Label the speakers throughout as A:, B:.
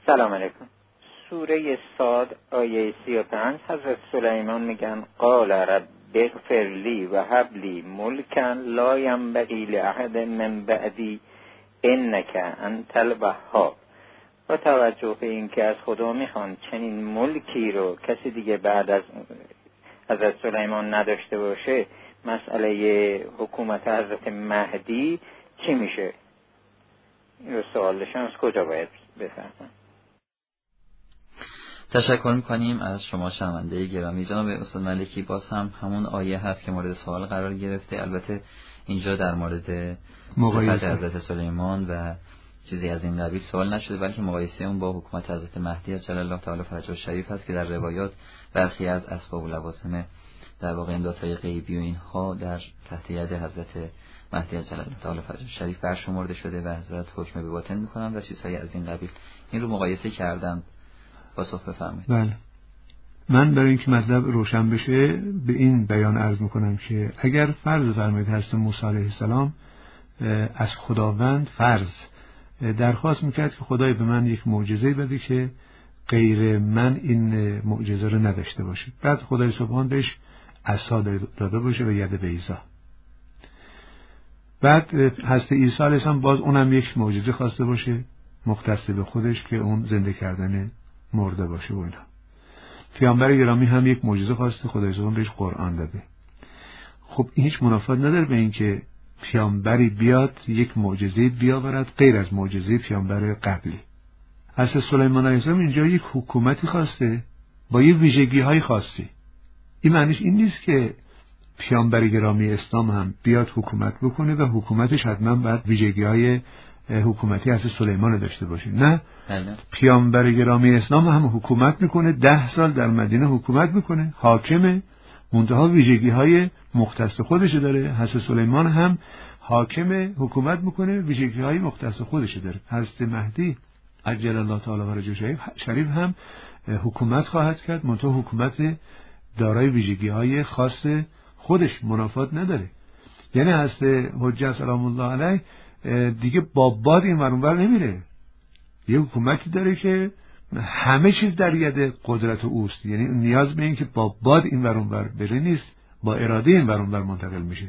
A: سلام علیکم. سوره صاد آیه 35 حضرت سلیمان میگن قال رب اغفر لی و هب لی ملکا لا ینبغی لاحد من بعدی انک انت الوهاب. با توجه به اینکه از خدا میخوان چنین ملکی رو کسی دیگه بعد از حضرت سلیمان نداشته باشه، مسئله حکومت حضرت مهدی چی میشه؟ این رو سوالش از کجا باید بفهمم؟
B: تشکر میکنیم از شما شنونده گرامی. جناب استاد ملکی، باز هم همون آیه هست که مورد سوال قرار گرفته. البته اینجا در مورد مقایسه حضرت سلیمان و چیزی از این قبیل سوال نشده، بلکه مقایسه اون با حکومت حضرت مهدی عجل الله تعالی فرجه الشریف هست که در روایات برخی از اسباب و لوازم در واقع این داتای غیبی و اینها در تحت ید حضرت مهدی عجل الله تعالی فرجه الشریف برشمرده شده و حضرت حکم به باطن میکنن و چیزهای از این قبیل. این رو مقایسه کردن. پاسخ بفرمایید.
C: بله، من برای اینکه مطلب روشن بشه به این بیان عرض میکنم که اگر فرض فرمایید حضرت موسی علیه السلام از خداوند درخواست میکرد که خدای به من یک معجزه بده که غیر من این معجزه رو نداشته باشه، بعد خدای سبحان بهش عصا داده باشه و ید بیضا، بعد حضرت عیسی علیه السلام باز اونم یک معجزه خواسته باشه مختص به خودش که اون زنده کردن مرده باشه و اینا. پیامبر گرامی هم یک معجزه خواسته، خدای سبحان بهش قرآن داده. خب این هیچ منافات نداره به این که پیامبری بیاد یک معجزه بیاورد غیر از معجزه پیامبر قبلی. حضرت سلیمان علیه السلام اینجا یک حکومتی خواسته با یه ویژگی‌های خاصی. این معنیش این نیست که پیامبر گرامی اسلام هم بیاد حکومت بکنه و حکومتش حتما باید ویژگی‌های حکومتی حضرت سلیمان داشته باشه. نه، پیامبر گرامی اسلام هم حکومت میکنه، 10 سال در مدینه حکومت میکنه، حاکمه، منتها ویژگی‌های مختص خودش داره. حضرت سلیمان هم حاکم، حکومت میکنه، ویژگی‌های مختص خودش داره. حضرت مهدی عجل الله تعالی فرجه شریف هم حکومت خواهد کرد، منتها حکومت دارای ویژگی‌های خاص خودش، منافات نداره. یعنی حضرت حجت سلام الله علیه دیگه با باد این ور اون ور نمیره، یه حکومتی داره که همه چیز در ید قدرت اوست، یعنی نیاز به این که با باد این ور اون ور بره نیست، با اراده این ور اون ور منتقل میشه.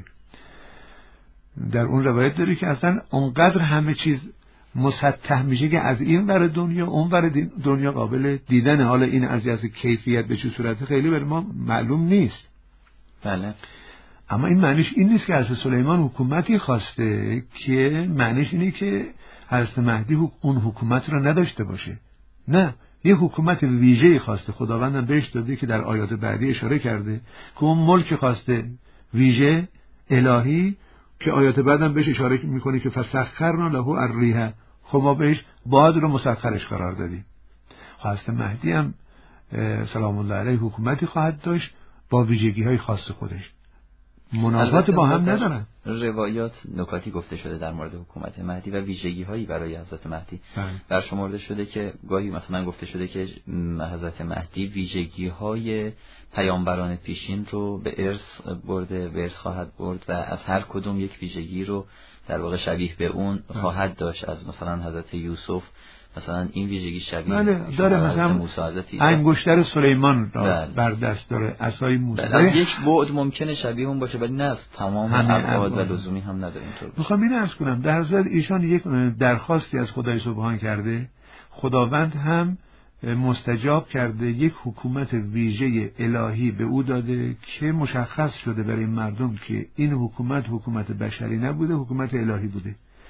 C: در اون روایت داره که اصلا اونقدر همه چیز مسطح میشه که از این ور دنیا اون ور دنیا قابل دیدن. حالا این از کیفیت به چه صورت خیلی برای ما معلوم نیست.
B: بله.
C: اما این معنیش این نیست که حضرت سلیمان حکومتی خواسته که معنیش اینه که حضرت مهدی اون حکومت رو نداشته باشه. نه، یه حکومت ویژه‌ای خواسته، خداوند هم بهش داده که در آیات بعدی اشاره کرده که اون ملک خواسته ویژه الهی که آیات بعد هم بهش اشاره میکنه که فسخرنا له الریح، خب ما بهش باد رو مسخرش قرار دادیم. حضرت مهدی هم سلام الله علیه حکومتی خواهد داشت با ویژگی‌های خاص خودش، منافات با هم ندارن.
B: روایات نکاتی گفته شده در مورد حکومت مهدی و ویژگی‌هایی برای حضرت مهدی برشمرده شده که گاهی مثلا گفته شده که حضرت مهدی ویژگی‌های پیامبران پیشین رو به ارث برده، به ارث خواهد برد و از هر کدوم یک ویژگی رو در واقع شبیه به اون خواهد داشت. از مثلا حضرت یوسف مثلا این ویژگی شبیه
C: داره، مثلا انگشتر سلیمان را بر دست داره، عصای موسی
B: یک بعد ممکنه شبیه اون باشه ولی نه از تمام ابعاد و لزومی هم نداره. اینطور
C: میخوام این عرض کنم در حضرت ایشان یک درخواستی از خدای سبحان کرده، خداوند هم مستجاب کرده، یک حکومت ویژه الهی به او داده که مشخص شده برای مردم که این حکومت بشری نبوده، حکومت الهی بوده.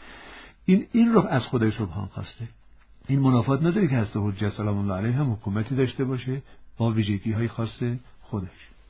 C: این رو از خدای سبحان خواسته. این منافات نداره که حضرت حجت سلام الله علیه هم حکومتی داشته باشه با ویژگی‌های خاص خودش.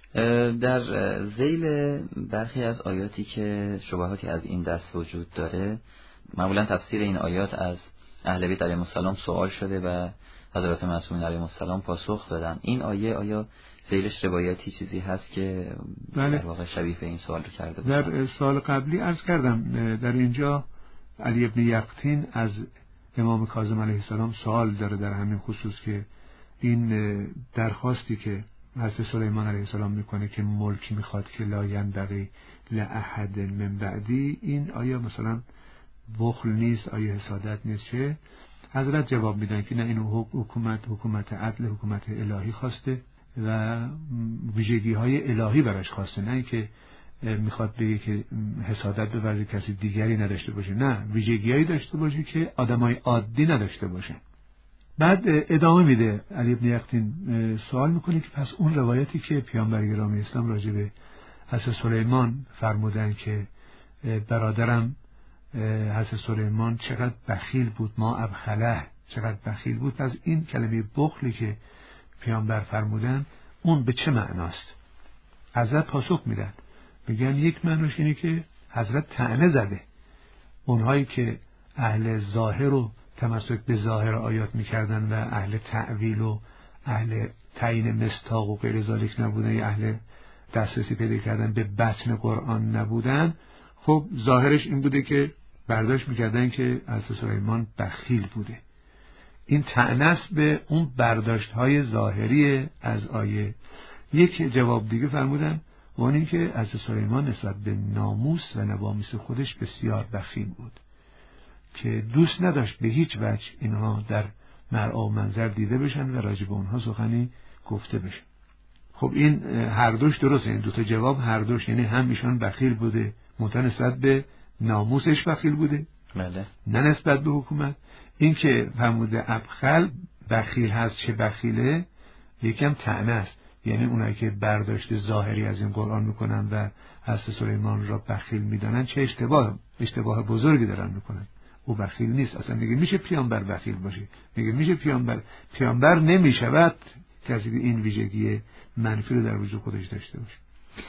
B: در ذیل برخی از آیاتی که شبهاتی از این دست وجود داره، معمولا تفسیر این آیات از اهل بیت علیهم السلام سوال شده و حضرات معصومین علیهم السلام پاسخ دادن. این آیه آیا ذیلش روایتی چیزی هست که در واقع شبیه به این سوال رو کرده بود؟
C: در سال قبلی عرض کردم در اینجا علی ابن یقطین از امام کاظم علیه السلام سوال داره در همین خصوص که این درخواستی که حضرت سلیمان علیه السلام میکنه که ملکی میخواد که لا ینبغی لاحد من بعدی، این آیا مثلا بخل نیست، آیا حسادت نیست؟ چه حضرت جواب میدن که نه، این حکومت عدل، حکومت الهی خواسته و ویژگی های الهی براش خواسته، نه اینکه میخواد بگه که حسادت به ورز کسی دیگری نداشته باشه، نه، ویژگی‌هایی داشته باشه که آدمای عادی نداشته باشن. بعد ادامه میده علی ابن یقطین، سوال میکنه که پس اون روایتی که پیامبر گرامی اسلام راجع به حضرت سلیمان فرمودن که برادرم حضرت سلیمان چقدر بخیل بود، ما ابخله، چقدر بخیل بود، پس این کلمه بخلی که پیامبر فرمودن اون به چه معناست؟ حضرت پاسخ میدن، میگن یک معناش اینه که حضرت طعنه زده اونهایی که اهل ظاهر و تمسک به ظاهر آیات میکردن و اهل تعویل و اهل تعیین مصداق و غیر ذالک نبودن، یا اهل دسترسی پیدا کردن به بطن قرآن نبودن. خب ظاهرش این بوده که برداشت میکردن که حضرت سلیمان بخیل بوده. این طعنه است به اون برداشت های ظاهری از آیه. یک جواب دیگه فرمودن و اون این که حضرت سلیمان نسبت به ناموس و نوامیس خودش بسیار بخیل بود که دوست نداشت به هیچ وجه اینها در مرعا و منظر دیده بشن و راجع به اونها سخنی گفته بشه. خب این هر دوش درسته، این دوتا جواب هر دوش، یعنی هم ایشان بخیل بوده منتها نسبت به ناموسش بخیل بوده،
B: بله،
C: نه نسبت به حکومت. این که فرموده ابخل بخیل هست چه بخیله، یکم طعنه است، یعنی اونایی که برداشت ظاهری از این قرآن میکنن و حضرت سلیمان را بخیل میدانن چه اشتباه بزرگی دارن میکنن. او بخیل نیست اصلا. میگه میشه پیامبر بخیل باشه، میگه میشه پیامبر نمیشود کسی که این ویژگی منفی رو در وجود خودش داشته باشه.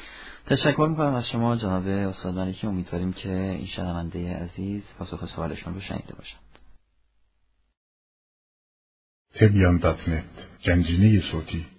B: تشکر میکنم از شما جناب استاد مالکی. امیدواریم که این شنونده عزیز پاسخ سوالشون رو شنیده باشند.
D: تبیان.net گنجینه صوتی